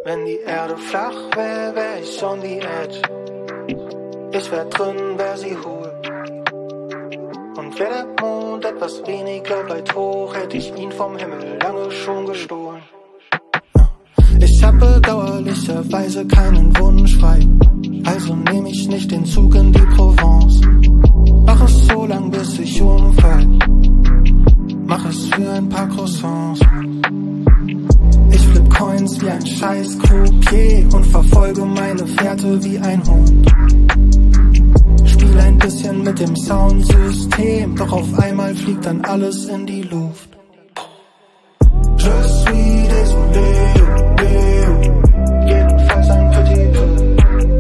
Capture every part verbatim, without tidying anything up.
Wenn die Erde flach wär, wär ich on the edge. Ich wär drin, wär sie hohl. Und wär der Mond etwas weniger weit hoch, hätte ich ihn vom Himmel lange schon gestohlen. Ich hab bedauerlicherweise keinen Wunsch frei, also nehm ich nicht den Zug in die Provence. Mach es so lang, bis ich umfall, mach es für ein paar Croissants. Ich flip Coins wie ein scheiß Croupier und verfolge meine Fährte wie ein Hund. Spiel ein bisschen mit dem Soundsystem, doch auf einmal fliegt dann alles in die Luft. Je suis désolé, jedenfalls ein Petit peu.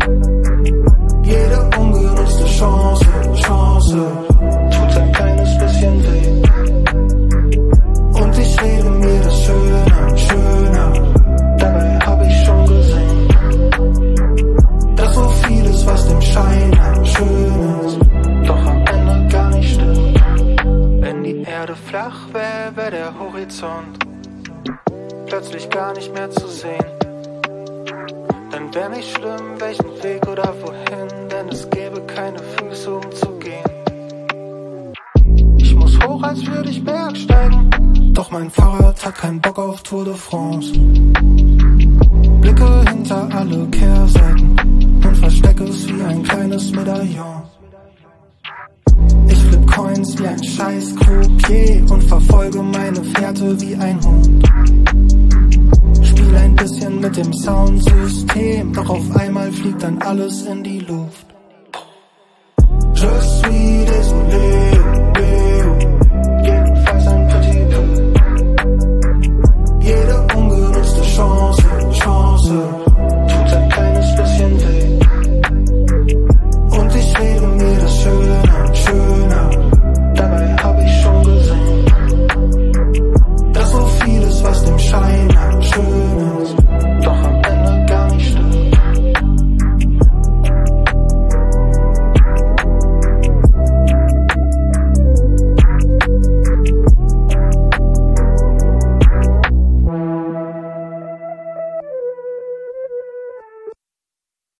Jede ungenutzte Chance, Chance, tut ein kleines bisschen weh. Und ich rede mir das schöner, schöner, dabei hab ich schon gesehen, dass so vieles, was dem Schein nach schön ist, doch am Ende gar nicht stimmt. Wenn die Erde flach wär, wär der Horizont plötzlich gar nicht mehr zu sehen. Dann wär nicht schlimm, welchen Weg oder wohin, denn es gäbe keine Füße, um zu gehen. Ich muss hoch, als würde ich Bergsteigen, doch mein Fahrrad hat keinen Bock auf Tour de France. Blicke hinter alle Kehrseiten und verstecke es wie ein kleines Medaillon. Ich flip Coins wie ein scheiß Croupier und verfolge meine Fährte wie ein Hund. Spiel ein bisschen mit dem Soundsystem, doch auf einmal fliegt dann alles in die Luft.